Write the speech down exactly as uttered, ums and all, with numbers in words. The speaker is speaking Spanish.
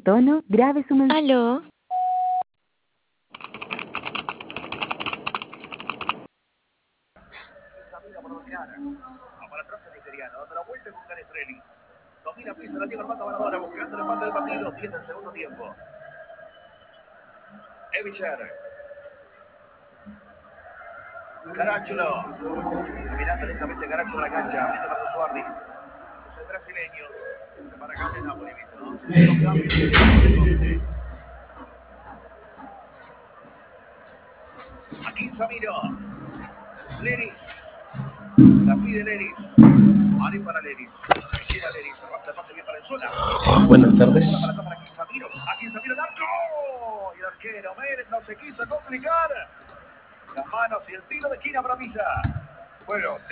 tono, grabe su mensaje. Aló. Para atrás el nigeriano, dando la vuelta con Canestrelli. Domina pisa, la lleva Armando Maradona, buscando el empate del partido. diez del segundo tiempo. Evicher. Caracciolo. Mirando lentamente Caracciolo a la cancha. Viendo para Suardi. Es el brasileño. Se para acá de Napoli, ¿viste, no? Segundo cambio. Aquí Samiro. Leris. La pide Leris. Ari para Leris. Gira Leris. Arrastra el pase bien para el Zula. Buenas tardes. Para para aquí Samiro. Aquí Samiro el arco. Y el arquero Mérez no se quiso complicar. Las manos y el tiro de esquina para Pisa. Bueno.